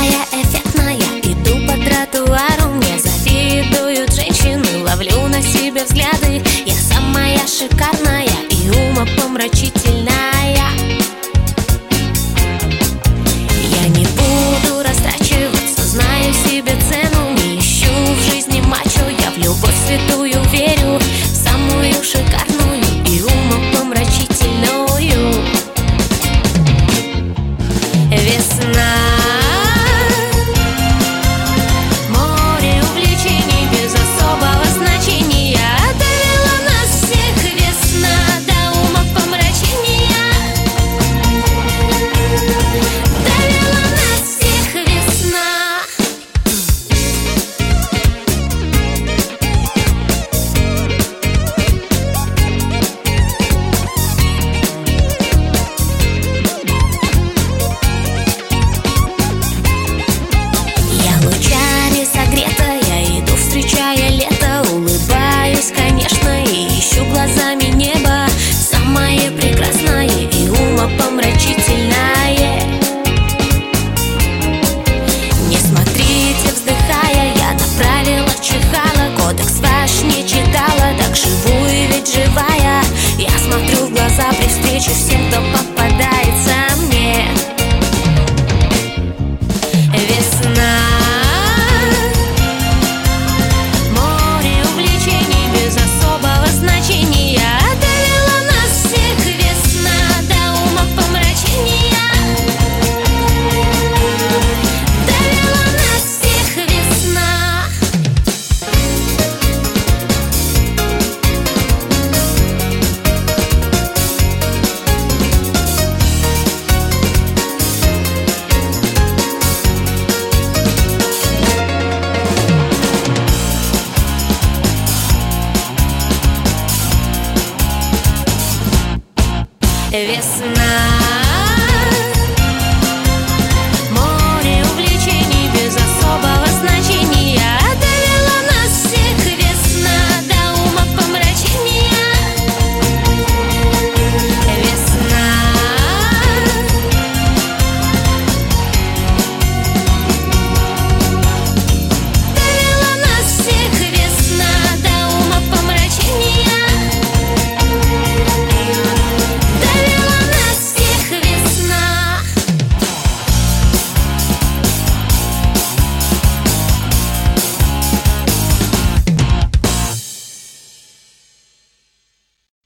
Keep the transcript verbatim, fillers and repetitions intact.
самая эффектная, иду по тротуару, мне завидуют женщины, ловлю на себе взгляды. Я самая шикарная и умопомрачительная. Я не буду растрачиваться, знаю себе цену, не ищу в жизни мачо, я в любовь святую верю, в самую шикарную и умопомрачительную. Весна, море увлечений без особого значения, довела нас всех весна до умопомрачения. Довела нас всех весна. Лучами согретая, иду, встречая лето, улыбаюсь, конечно, и ищу глазами небо, самое прекрасное и умопомрачительное. Не смотрите, вздыхая, я направила чихала, кодекс ваш не читала, так живу и ведь живая. Я смотрю в глаза при встрече всех.